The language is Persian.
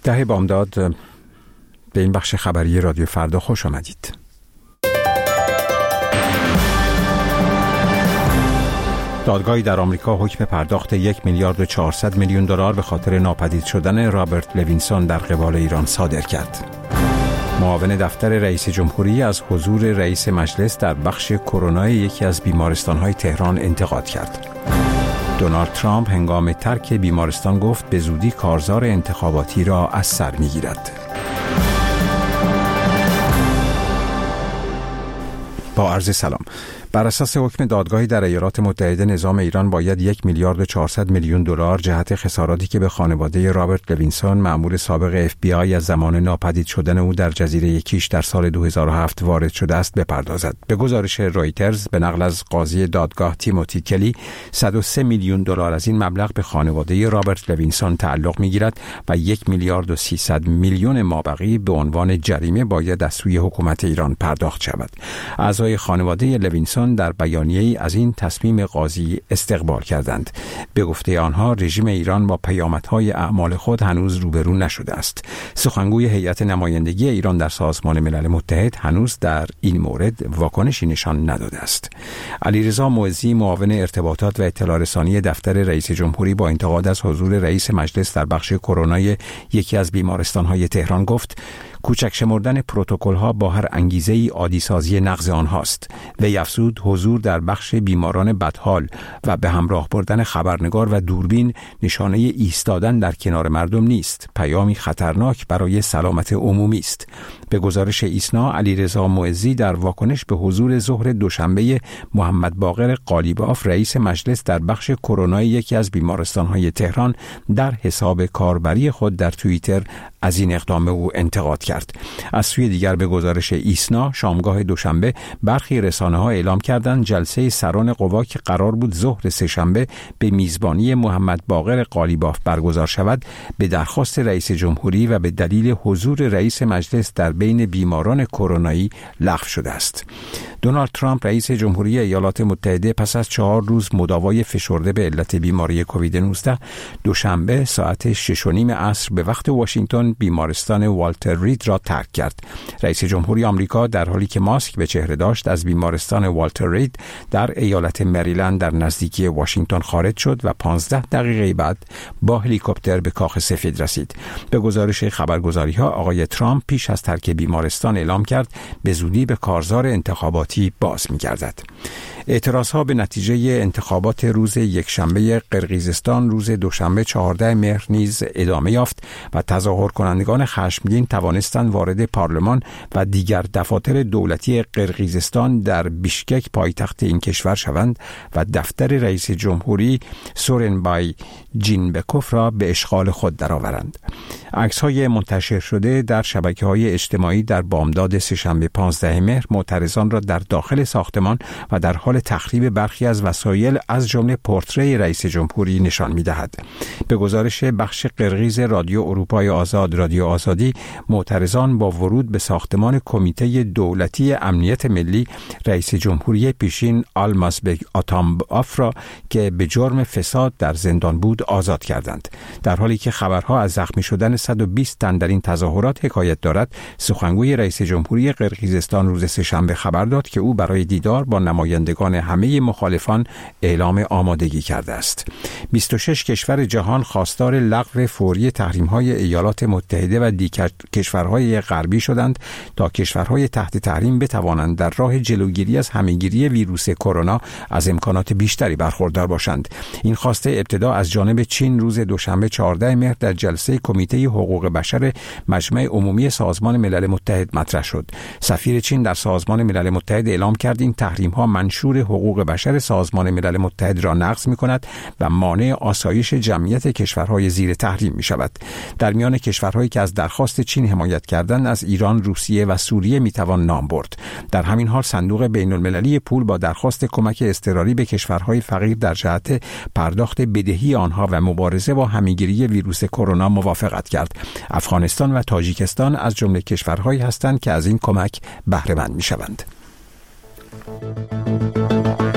ده بامداد به این بخش خبری رادیو فردا خوش آمدید. دادگاهی در آمریکا حکم پرداخت 1,400,000,000 به خاطر ناپدید شدن رابرت لوینسون در قبال ایران صادر کرد. معاون دفتر رئیس جمهوری از حضور رئیس مجلس در بخش کرونای یکی از بیمارستان‌های تهران انتقاد کرد. دونالد ترامپ هنگام ترک بیمارستان گفت به زودی کارزار انتخاباتی را از سر می‌گیرد. با عرض سلام. بر اساس حکم دادگاهی در ایالات متحده نظام ایران باید 1,400,000,000 جهت خساراتی که به خانواده رابرت لوینسون مأمور سابق FBI از زمان ناپدید شدن او در جزیره کیش در سال 2007 وارد شده است بپردازد. به گزارش رویترز به نقل از قاضی دادگاه تیموتی کلی 103 میلیون دلار از این مبلغ به خانواده رابرت لوینسون تعلق می‌گیرد و 1,300,000,000 مابقی به عنوان جریمه باید از سوی حکومت ایران پرداخت شود. اعضای خانواده لوینسون در بیانیه‌ای از این تصمیم قاضی استقبال کردند. به گفته آنها رژیم ایران با پیامدهای اعمال خود هنوز روبرو نشده است. سخنگوی هیئت نمایندگی ایران در سازمان ملل متحد هنوز در این مورد واکنشی نشان نداده است. علیرضا معزی معاون ارتباطات و اطلاع رسانی دفتر رئیس جمهوری با انتقاد از حضور رئیس مجلس در بخش کرونای یکی از بیمارستان‌های تهران گفت کوچک شمردن پروتکل‌ها با هر انگیزه‌ای عادی‌سازی نقض آنهاست. وی افزود حضور در بخش بیماران بدحال و به همراه بردن خبرنگار و دوربین نشانه ایستادن در کنار مردم نیست، پیامی خطرناک برای سلامت عمومی است. به گزارش ایسنا، علیرضا معزی در واکنش به حضور ظهر دوشنبه محمد باقر قالیباف رئیس مجلس در بخش کرونای یکی از بیمارستان‌های تهران در حساب کاربری خود در توییتر از این اقدام او انتقاد کرد. از سوی دیگر به گزارش ایسنا شامگاه دوشنبه برخی رسانه‌ها اعلام کردند جلسه سران قوا که قرار بود ظهر سه‌شنبه به میزبانی محمد باقر قالیباف برگزار شود به درخواست رئیس جمهوری و به دلیل حضور رئیس مجلس در بین بیماران کرونایی لغو شده است. دونالد ترامپ رئیس جمهوری ایالات متحده پس از 4 روز مداوای فشرده به علت بیماری کووید 19 دوشنبه ساعت 6:30 عصر به وقت واشنگتن بیمارستان والتر رید را ترک کرد. رئیس جمهوری آمریکا در حالی که ماسک به چهره داشت از بیمارستان والتر رید در ایالت مریلند در نزدیکی واشنگتن خارج شد و 15 دقیقه بعد با هلیکوپتر به کاخ سفید رسید. به گزارش خبرگزاری‌ها آقای ترامپ پیش از ترک بیمارستان اعلام کرد به زودی به کارزار انتخاباتی باز می‌گردد. اعتراضها به نتیجه انتخابات روز یکشنبه قرقیزستان روز دوشنبه 14 مهر نیز ادامه یافت و تظاهر کنندگان خشمگین توانستند وارد پارلمان و دیگر دفاتر دولتی قرقیزستان در بیشکک پایتخت این کشور شوند و دفتر رئیس جمهوری سورنبای جینبکوف را به اشغال خود درآورند. عکس‌های منتشر شده در شبکه‌های اجتماعی در بامداد سه‌شنبه 15 مهر معترضان را در داخل ساختمان و در حال تخریب برخی از وسایل از جمله پورتری رئیس جمهوری نشان می‌دهد. به گزارش بخش قرقیز رادیو اروپای آزاد رادیو آزادی، معترضان با ورود به ساختمان کمیته دولتی امنیت ملی رئیس جمهوری پیشین آلمازبگ آتامباف را که به جرم فساد در زندان بود آزاد کردند. در حالی که خبرها از زخمی شدن 120 تن در این تظاهرات حکایت دارد، سخنگوی رئیس جمهوری قرقیزستان روز سه‌شنبه خبر داد که او برای دیدار با نمایندگان همه مخالفان اعلام آمادگی کرده است. 26 کشور جهان خواستار لغو فوری تحریم‌های ایالات متحده و دیگر کشورهای غربی شدند تا کشورهای تحت تحریم بتوانند در راه جلوگیری از همه‌گیری ویروس کرونا از امکانات بیشتری برخوردار باشند. این خواسته ابتدا از جانب چین روز دوشنبه 14 مهر در جلسه کمیته حقوق بشر مجمع عمومی سازمان ملل متحد مطرح شد. سفیر چین در سازمان ملل متحد اعلام کرد این تحریم‌ها منشور حقوق بشر سازمان ملل متحد را نقض می‌کند و مانع آسایش جمعیت کشورهای زیر تحریم می‌شود. در میان کشورهایی که از درخواست چین حمایت کردند از ایران، روسیه و سوریه می‌توان نام برد. در همین حال صندوق بین‌المللی پول با درخواست کمک اضطراری به کشورهای فقیر در جهت پرداخت بدهی آنها و مبارزه با همه‌گیری ویروس کرونا موافقت کرد. افغانستان و تاجیکستان از جمله کشورهایی هستند که از این کمک بهره مند می‌شوند.